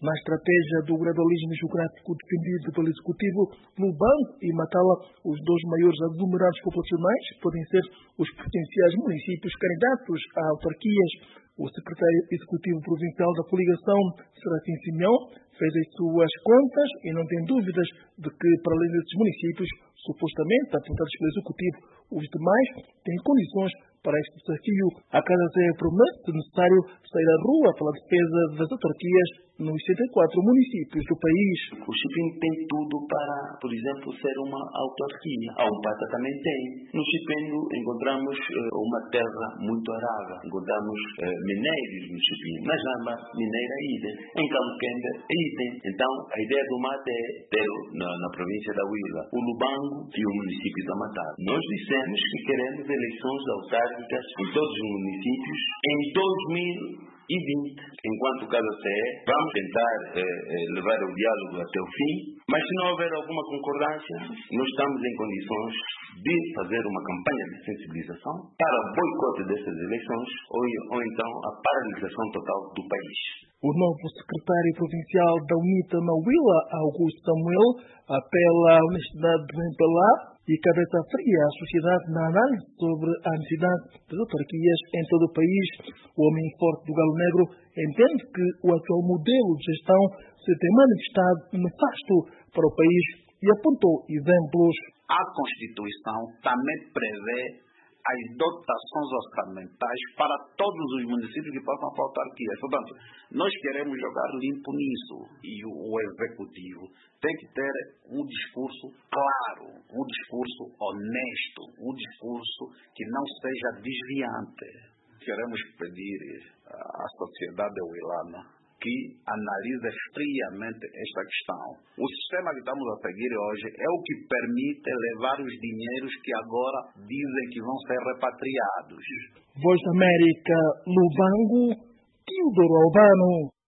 Na estratégia do gradualismo geográfico defendido pelo Executivo, Lubango e Macala, os dois maiores aglomerados populacionais, podem ser os potenciais municípios candidatos a autarquias. O secretário executivo provincial da coligação, Serafim Simeão, fez as suas contas e não tem dúvidas de que, para além desses municípios, supostamente apontados pelo executivo, os demais têm condições para este desafio. A Casa Zé promete necessário sair à rua pela defesa das autarquias nos 74 municípios do país. O Chipinho tem tudo para, por exemplo, ser uma autarquia. A Umpata também tem. No Chipinho encontramos uma terra muito arada. Encontramos minérios no Chipinho. Na Jamba, mineira idem. Em Camuquembe, idem. Então, a ideia do MAT é ter na província da Huila o Lubango e o município da Matata. Nós dissemos que queremos eleições autárquicas em todos os municípios em 2020. Enquanto Casa CE, vamos tentar levar o diálogo até o fim, mas se não houver alguma concordância, nós estamos em condições de fazer uma campanha de sensibilização para o boicote dessas eleições ou então a paralisação total do país. O novo secretário provincial da UNITA na Huila, Augusto Samuel, apela à honestidade de Bempelá e cabeça fria à sociedade na análise sobre a necessidade das autarquias em todo o país. O homem forte do Galo Negro entende que o atual modelo de gestão se tem manifestado nefasto para o país e apontou exemplos. A Constituição também prevê as dotações orçamentais para todos os municípios que passam para autarquias. Portanto, nós queremos jogar limpo nisso e o Executivo tem que ter um discurso claro, um discurso honesto, um discurso que não seja desviante. Queremos pedir à sociedade huilana que analise friamente esta questão. O sistema que estamos a seguir hoje é o que permite levar os dinheiros que agora dizem que vão ser repatriados. Voz da América, Lubango, Teodoro Albano.